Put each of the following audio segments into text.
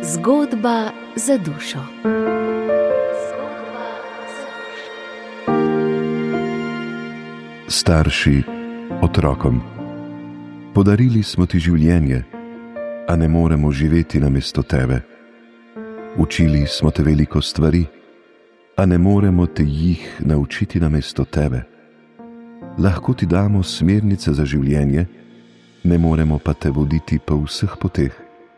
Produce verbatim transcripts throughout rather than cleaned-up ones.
Zgodba za dušo. Starši otrokom. Podarili smo ti življenje, a ne moremo živeti namesto tebe. Učili smo te veliko stvari, a ne moremo te jih naučiti namesto tebe. Lahko ti damo smernice za življenje, ne moremo pa te voditi po vseh poteh.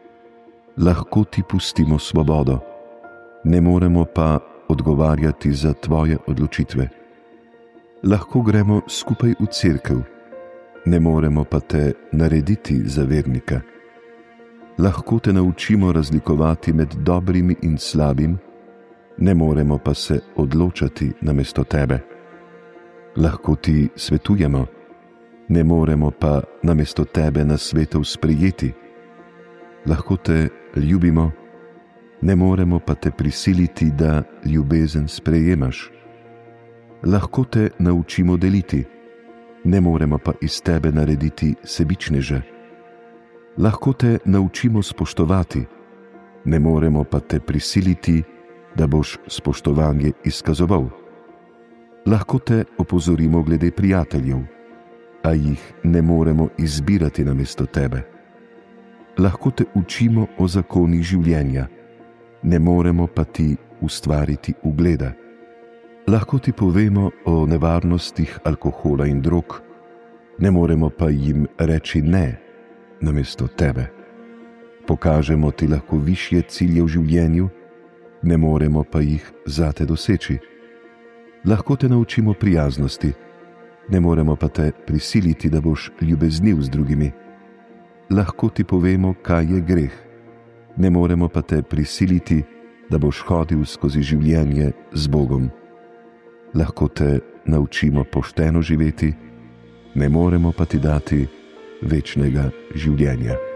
Lahko ti pustimo svobodo, ne moremo pa odgovarjati za tvoje odločitve. Lahko gremo skupaj v cerkev, ne moremo pa te narediti za vernika. Lahko te naučimo razlikovati med dobrim in slabim, ne moremo pa se odločati namesto tebe. Lahko ti svetujemo, ne moremo pa namesto tebe nasvetov sprejeti. Lahko te ljubimo, ne moremo pa te prisiliti, da ljubezen sprejemaš. Lahko te naučimo deliti, ne moremo pa iz tebe narediti sebičneže. Lahko te naučimo spoštovati, ne moremo pa te prisiliti, da boš spoštovanje izkazoval. Lahko te opozorimo glede prijateljev, a jih ne moremo izbirati namesto tebe. Lahko te učimo o zakonih življenja, ne moremo pa ti ustvariti ugleda. Lahko ti povemo o nevarnostih alkohola in drog, ne moremo pa jim reči ne namesto tebe. Pokažemo ti lahko višje cilje v življenju, ne moremo pa jih zate doseči. Lahko te naučimo prijaznosti, ne moremo pa te prisiliti, da boš ljubezniv z drugimi. Lahko ti povemo, kaj je greh, ne moremo pa te prisiliti, da boš hodil skozi življenje z Bogom. Lahko te naučimo pošteno živeti, ne moremo pa ti dati večnega življenja.